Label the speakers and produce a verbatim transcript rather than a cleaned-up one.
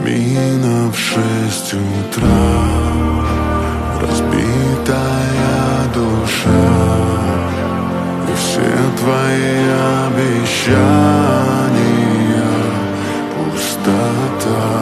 Speaker 1: Мина в шесть утра, разбитая душа, и все твои обещания пустота.